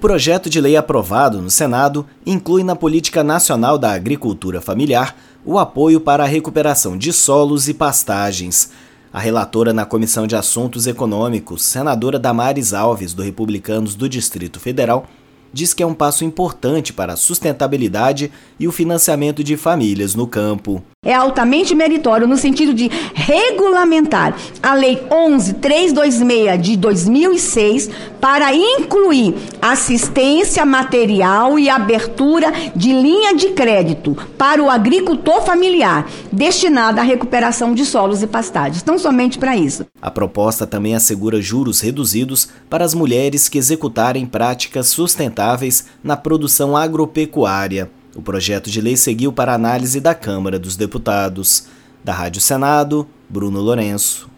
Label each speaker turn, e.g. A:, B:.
A: projeto de lei aprovado no Senado inclui na Política Nacional da Agricultura Familiar o apoio para a recuperação de solos e pastagens. A relatora na Comissão de Assuntos Econômicos, senadora Damares Alves, do Republicanos do Distrito Federal, diz que é um passo importante para a sustentabilidade e o financiamento de famílias no campo.
B: É altamente meritório no sentido de regulamentar a Lei 11.326 de 2006 para incluir assistência material e abertura de linha de crédito para o agricultor familiar, destinada à recuperação de solos e pastagens, tão somente para isso.
A: A proposta também assegura juros reduzidos para as mulheres que executarem práticas sustentáveis na produção agropecuária. O projeto de lei seguiu para análise da Câmara dos Deputados. Da Rádio Senado, Bruno Lourenço.